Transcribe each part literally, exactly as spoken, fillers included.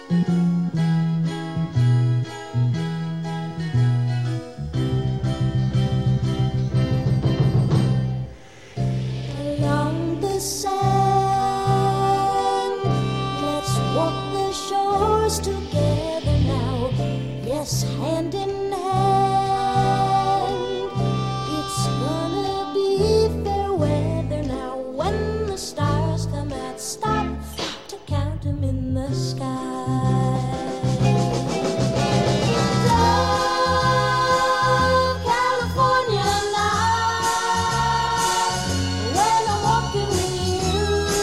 Along the sand, let's walk the shores together now. Yes, hand in hand. It's gonna be fair weather now. When the stars come out, stop to count them in the sky. Love California night, when I'm walking with you,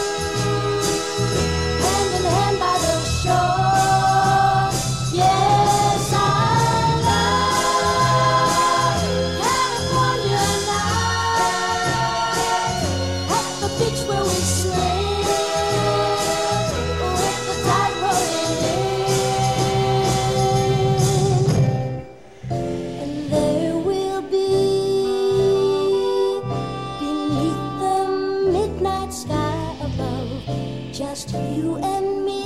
hand in hand by the shore. Yes, I love California night, at the beach where we swim, with the tide rolling in. And there will be, beneath the midnight sky above, just you and me.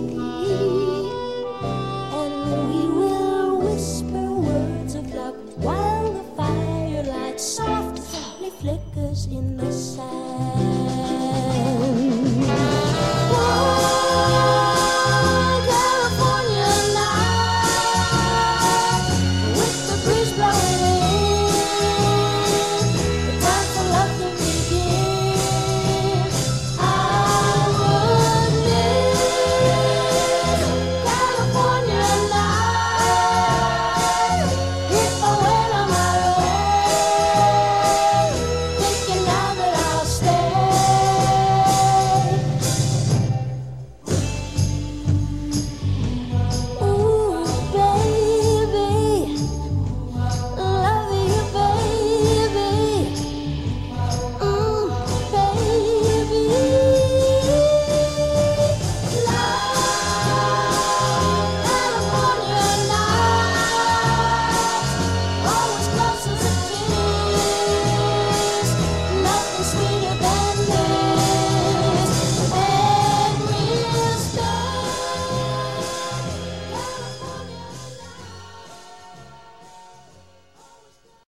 And we will whisper words of love while the firelight softly flickers in the sand.